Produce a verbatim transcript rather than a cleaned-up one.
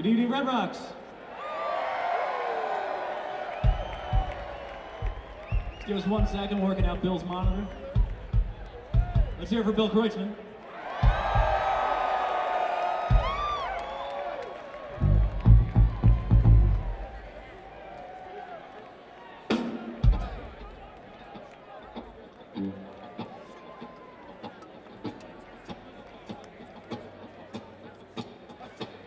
Good evening, Red Rocks. Give us one second, working out Bill's monitor. Let's hear it for Bill Kreutzmann.